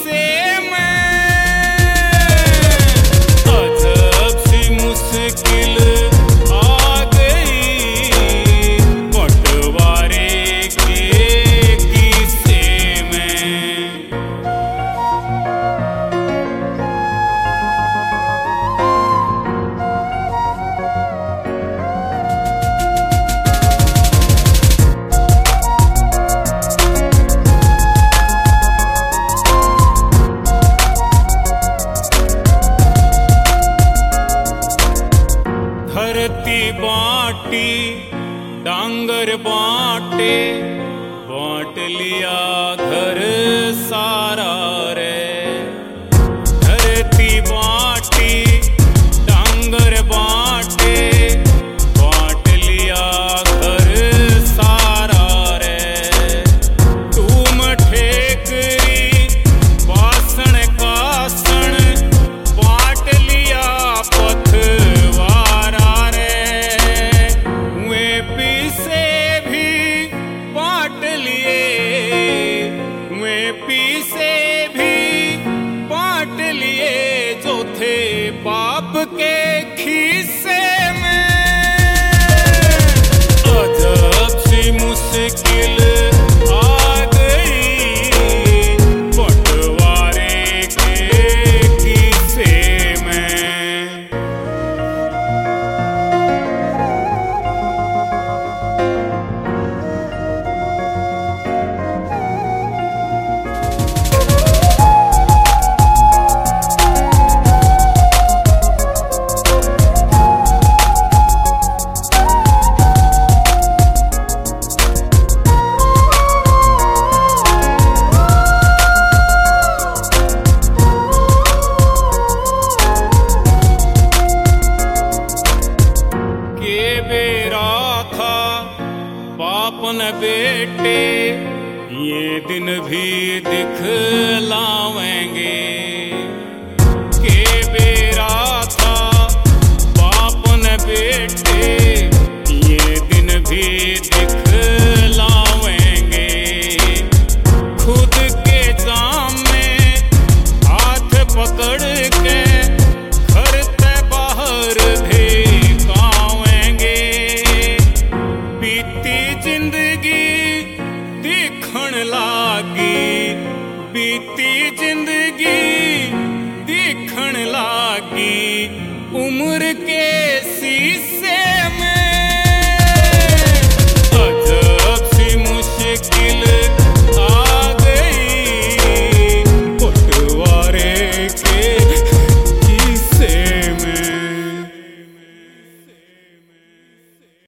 से मैं अजब सी मुश्किल आ गई बंटवारे के किस्से में। धरती बाटी डांगर बाटे बांट लिया घर सारा रे। धरती बाटी डांगर बाटे बांट लिया घर सारा रे। तुम ठेकरी बासण कासण बांट लिया पथवारा रे। वे पीसे भी बांट लिए वे पीसे भी बांट लिए जो थे बाप के खीसे में। अजब सी मुश्किल आ गई बंटवारे के किस्से में। बाप न बेटे ये दिन भी दिखलावेंगे। के बेरा था बाप न बेटे ये दिन भी दिखलावेंगे। खुद के जाम में हाथ पकड़